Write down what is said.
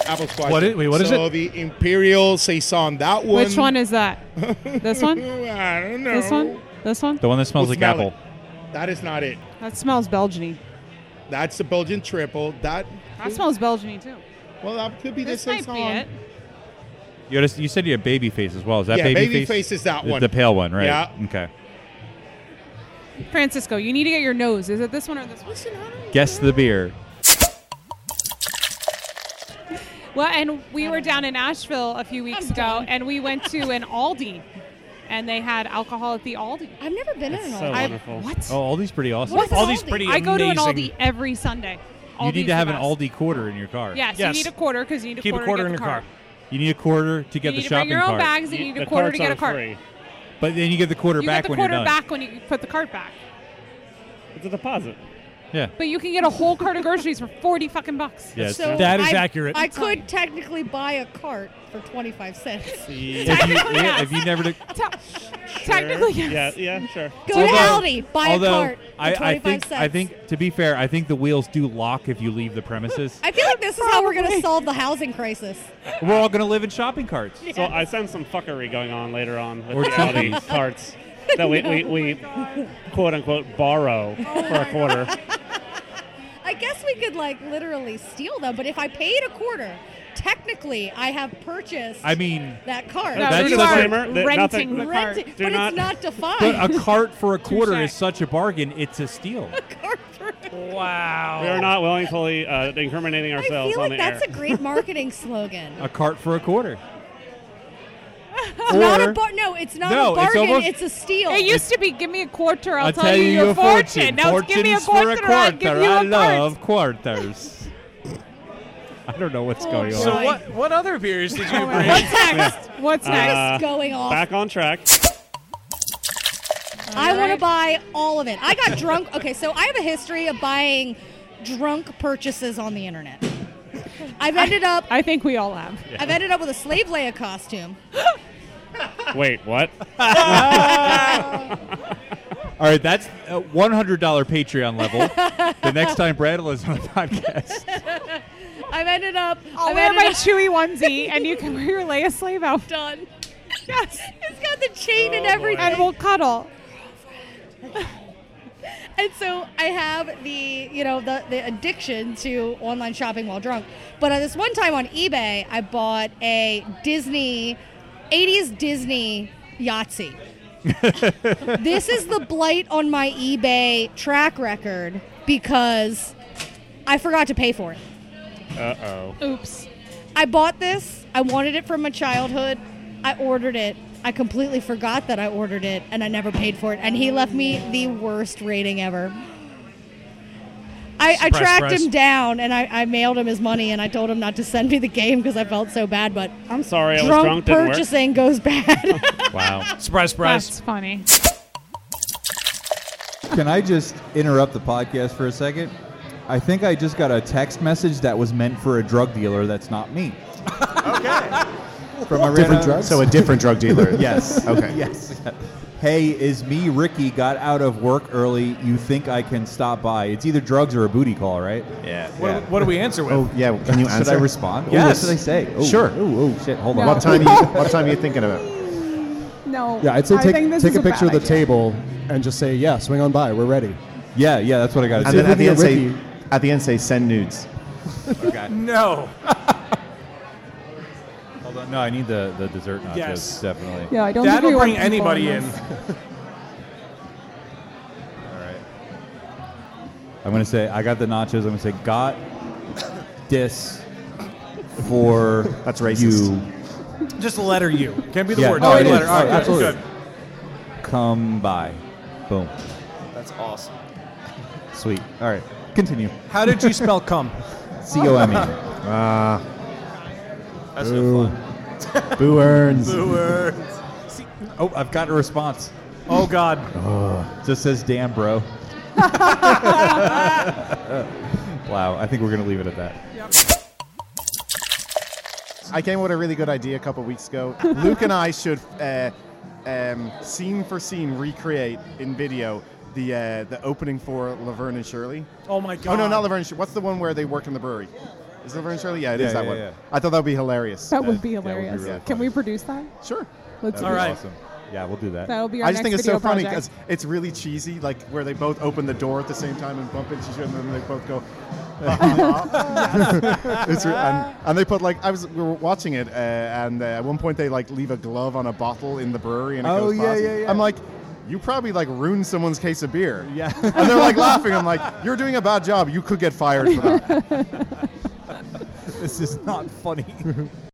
apple squash. What is it? So the Imperial Saison, that one. Which one is that? This one? I don't know. This one? This one? The one that smells like apple. That is not it. That smells Belgian-y. That's the Belgian triple. That smells Belgian-y too. Well, that could be This the might Saison. be it. You said you had baby face as well. Is that Yeah, baby face is that one. The pale one, right? Yeah. Okay. Francisco, you need to get your nose. Is it this one or this one? Guess the beer. Well, and we were down in Asheville a few weeks ago, and we went to an Aldi, and they had alcohol at the Aldi. I've never been in an Aldi. So wonderful. What? Oh, Aldi's pretty awesome. What's an Aldi's Aldi? pretty I go to an amazing. Aldi every Sunday. You Aldi's need to have the an best. Aldi quarter in your car. Yes, Yes. you need a quarter because you need Keep a a quarter quarter to in get your the car. cart. You need a quarter to get You the need to bring shopping your own cart. bags, and you need The a quarter to carts get a are cart. free. But then you get the quarter You back get the when you're quarter done. back when you put the cart back. It's a deposit. Yeah. But you can get a whole cart of groceries for 40 fucking bucks. Yeah. So That is I- accurate. I could technically buy a cart for 25 cents. if you never. Technically, yes. Yeah, sure. Go to Aldi, buy a cart for 25 cents. I think, to be fair, I think the wheels do lock if you leave the premises. I feel like this is how we're going to solve the housing crisis. We're all going to live in shopping carts. So I sense some fuckery going on later on with Or the TVs. Audi carts that we quote unquote borrow for a quarter. I guess we could literally steal them, but if I paid a quarter, technically I have purchased that cart. No, That's you such are a- Disclaimer that renting nothing- the cart. Renting, Do but not- it's not defined. But a cart for a quarter Touché. is such a bargain. It's a steal. cart for Wow. We are not willingly incriminating I ourselves feel on like the that's air. a great marketing slogan. A cart for a quarter. It's not a no, it's not No, a bargain. it's It's, almost- a steal. It used to be, give me a quarter, I'll I'll tell you your fortune. Now it's give me a Fortune's quarter, I'll give you a I cart. love quarters. I don't know what's going on. So So What other beers did you bring? What's next? What's next? What's going on? Back on track. I want to buy all of it. I got drunk. Okay, so I have a history of buying drunk purchases on the internet. I've ended up we all have. I've ended up with a Slave Leia costume. Wait, what? All right, that's a $100 Patreon level. The next time Bradley is on the podcast. I've ended up I'll wear my Chewy onesie, and you can wear your Leia slave outfit. done. Yes. It's got the chain and everything. And we'll cuddle. And so I have the addiction to online shopping while drunk. But this one time on eBay, I bought a 80s Disney Yahtzee. This is the blight on my eBay track record because I forgot to pay for it. Uh-oh. Oops. I bought this. I wanted it from my childhood. I ordered it. I completely forgot that I ordered it, and I never paid for it. And he left me the worst rating ever. I tracked him down, and I mailed him his money, and I told him not to send me the game because I felt so bad. But I'm sorry, I was drunk drunk. Didn't work. purchasing goes bad. Wow. Surprise, surprise. That's funny. Can I just interrupt the podcast for a second? I think I just got a text message that was meant for a drug dealer that's not me. Okay. From a Different random- drugs? So a different drug dealer. Yes. Okay. Yes. Hey, is me, Ricky, got out of work early. You think I can stop by? It's either drugs or a booty call, right? Yeah. What do we answer with? Oh, yeah. Can you answer? Should I respond? Yes. Ooh, what should I say? Ooh, Sure. Oh, shit. Hold on. What time are you thinking about? No. Yeah, I'd say I think this take is a picture bad of the idea. table and just say, yeah, swing on by. We're ready. Yeah, that's what I got to And say. then at the end Ricky. say send nudes. Okay. No. Hold on. No, I need the dessert nachos, Yes. definitely. Yeah, I don't That'll think we bring want anybody in. informers. All right. I'm going to say, I got the nachos. I'm going to say, got this for That's racist. you. Just the letter U. Can't be the Yeah. word. Oh, Just it the is. letter. All right, Oh, good, absolutely. good. Come by. Boom. That's awesome. Sweet. All right. Continue. How did you spell come? C-O-M-E. That's no fun. Boo earns. Oh, I've got a response. Oh, God. Just says, damn, bro. Wow. I think we're going to leave it at that. I came up with a really good idea a couple of weeks ago. Luke and I should scene for scene recreate in video the opening for Laverne and Shirley. Oh, my God. Oh no, not Laverne and Shirley. What's the one where they work in the brewery? Silver and Shirley? Yeah, it Yeah, is that yeah, one. yeah. I thought that would be hilarious. That would be would be hilarious. really Can we produce that? Sure. Let's That'd do be All right. awesome. Yeah, we'll do that. That'll be our I just next think it's so video funny project. because it's really cheesy, like where they both open the door at the same time and bump into each other, and then they both go. And they put like we were watching it, and at one point they like leave a glove on a bottle in the brewery, and it Oh, goes yeah, past. yeah, yeah. I'm like, you probably like ruined someone's case of beer. Yeah. And they're like laughing. I'm like, you're doing a bad job. You could get fired for that. This is not funny.